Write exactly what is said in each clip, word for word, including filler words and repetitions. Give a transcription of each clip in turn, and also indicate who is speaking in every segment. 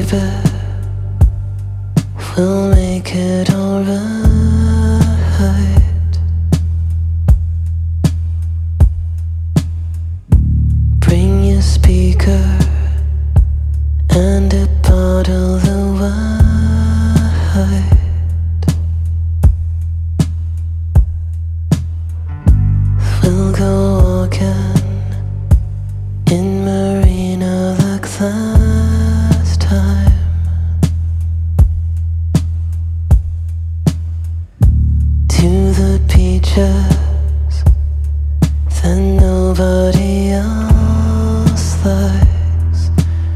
Speaker 1: baby, we'll make it alright. Bring your speaker and a bottle of wine. We'll go walking in Marina like last time. To the beaches that nobody else likes.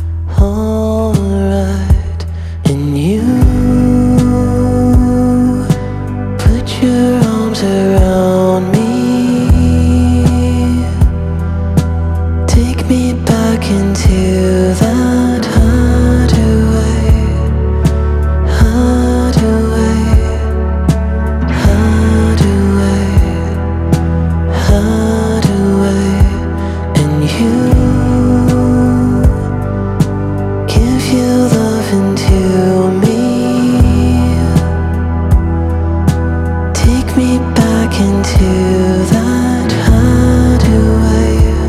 Speaker 1: Alright, and you put your arms around me. Take me back into that hideaway, hideaway, hideaway, hideaway. And you give your loving to me. Take me back into that hideaway.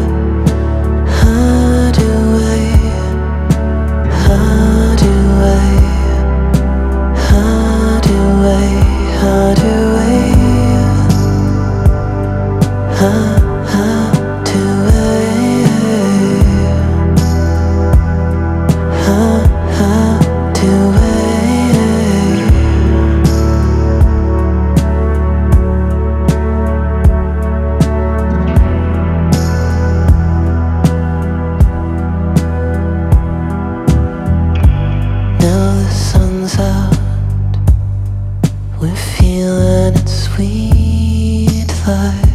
Speaker 1: Now the sun's out, we're feeling its sweet light.